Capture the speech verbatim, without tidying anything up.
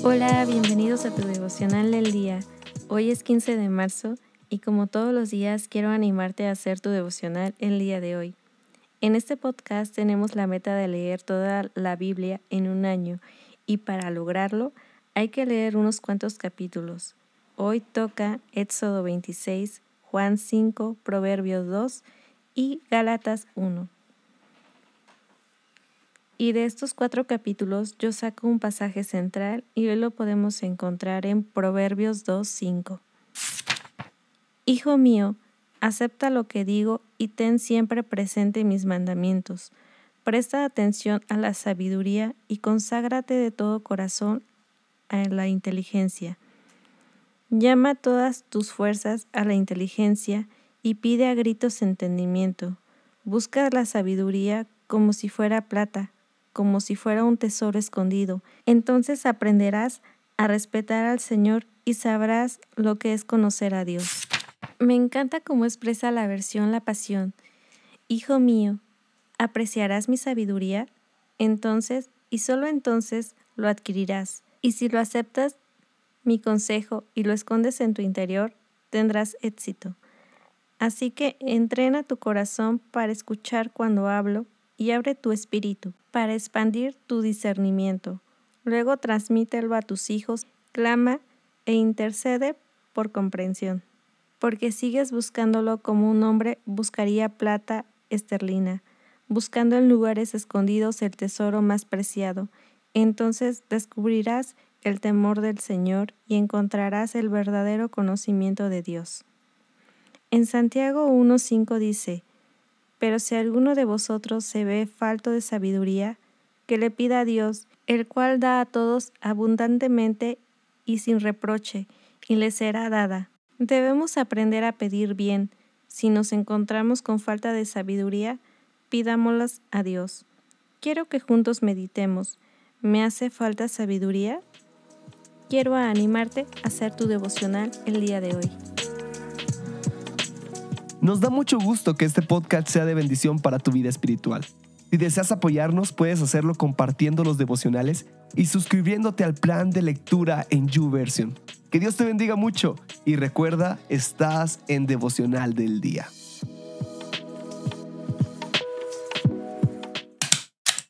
Hola, bienvenidos a tu devocional del día. Hoy es quince de marzo y como todos los días quiero animarte a hacer tu devocional el día de hoy. En este podcast tenemos la meta de leer toda la Biblia en un año y para lograrlo hay que leer unos cuantos capítulos. Hoy toca Éxodo veintiséis, Juan cinco, Proverbios dos y Gálatas uno. Y de estos cuatro capítulos yo saco un pasaje central y hoy lo podemos encontrar en Proverbios dos, cinco. Hijo mío, acepta lo que digo y ten siempre presente mis mandamientos. Presta atención a la sabiduría y conságrate de todo corazón a la inteligencia. Llama todas tus fuerzas a la inteligencia y pide a gritos entendimiento. Busca la sabiduría como si fuera plata, como si fuera un tesoro escondido. Entonces aprenderás a respetar al Señor y sabrás lo que es conocer a Dios. Me encanta cómo expresa la versión La Pasión. Hijo mío, ¿apreciarás mi sabiduría? Entonces, y solo entonces, lo adquirirás. Y si lo aceptas, mi consejo, y lo escondes en tu interior, tendrás éxito. Así que entrena tu corazón para escuchar cuando hablo y abre tu espíritu para expandir tu discernimiento. Luego transmítelo a tus hijos, clama e intercede por comprensión. Porque sigues buscándolo como un hombre buscaría plata esterlina, buscando en lugares escondidos el tesoro más preciado. Entonces descubrirás el temor del Señor y encontrarás el verdadero conocimiento de Dios. En Santiago uno cinco dice: Pero si alguno de vosotros se ve falto de sabiduría, que le pida a Dios, el cual da a todos abundantemente y sin reproche, y le será dada. Debemos aprender a pedir bien. Si nos encontramos con falta de sabiduría, pidámoslas a Dios. Quiero que juntos meditemos. ¿Me hace falta sabiduría? Quiero animarte a hacer tu devocional el día de hoy. Nos da mucho gusto que este podcast sea de bendición para tu vida espiritual. Si deseas apoyarnos, puedes hacerlo compartiendo los devocionales y suscribiéndote al plan de lectura en YouVersion. Que Dios te bendiga mucho y recuerda, estás en Devocional del Día.